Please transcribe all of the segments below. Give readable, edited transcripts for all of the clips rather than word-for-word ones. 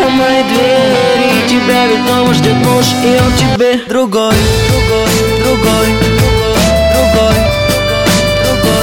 у моей двери. Тебя ведь дома ждет муж, и он тебе другой, другой, другой, другой, другой,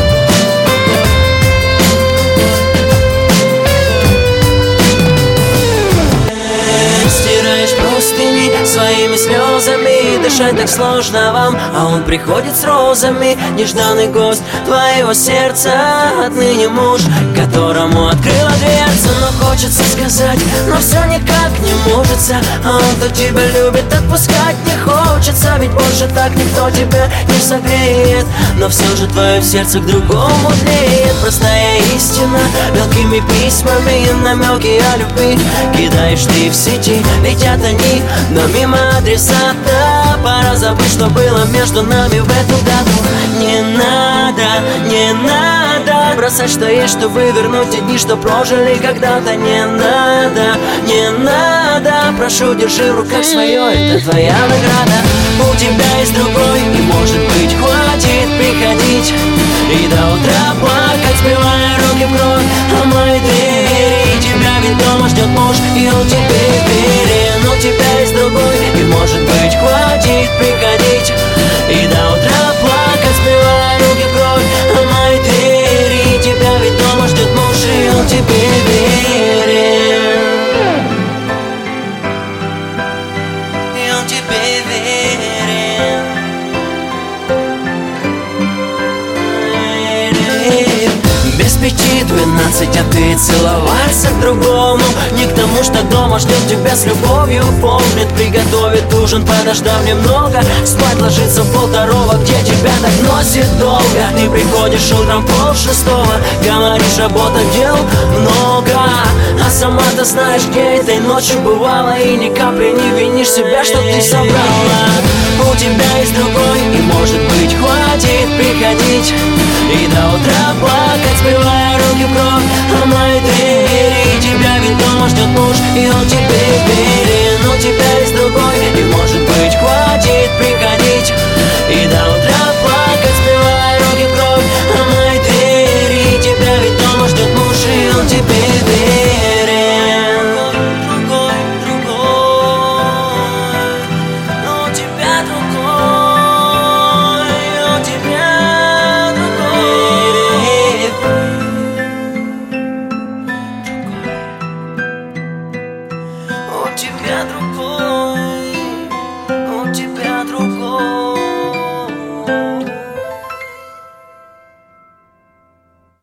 другой. Стираешь простыни своими слезами, дышать так сложно вам, а он приходит с розами. Нежданный гость твоего сердца, отныне муж, которому открыла дверцу. Но хочется сказать, но все никак не можется, а он-то тебя любит, отпускать не хочется. Ведь больше так никто тебя не согреет, но все же твое сердце к другому тлеет. Простая истина, мелкими письмами и намеки о любви кидаешь ты в сети, летят они, но мимо адресата. Пора забыть, что было между нами в эту дату. Не надо, не надо бросать, что есть, чтобы вернуть те дни, что прожили когда-то. Не надо, не надо, прошу, держи в руках свое, это твоя награда. У тебя есть другой, и может быть хватит приходить и до утра плакать, сбивая руки в кровь о моей двери. Тебя ведь дома ждет муж, и он тебе верен. У тебя есть другой, и может быть хватит приходить и до утра плакать, сбивая руки в кровь о моей двери. Тебя ведь дома ждет муж, и он тебе верен. И он тебе верен. Без 5:12, а ты целоваться к другому. Не к тому, что дома ждет тебя с любовью. Помнит, приготовит ужин, подождав немного. Спать ложится в 5:30, где тебя так носит долго. Ты приходишь утром 5:30, говоришь, работа дел много, а сама-то знаешь, где этой ночью бывала. И ни капли не винишь себя, что ты собрала. У тебя есть другой, и может быть хватит приходить и до утра плакать, сбивая руки в кровь о моей двери. Тебя ведь дома ждет муж, и он тебе верен. У тебя есть другой, и может быть хватит приходить и до утра плакать, сбивая руки в кровь о моей двери. Тебя ведь дома ждет муж, и он тебе верен. Другой, другой, но у тебя другой, у тебя другой. У тебя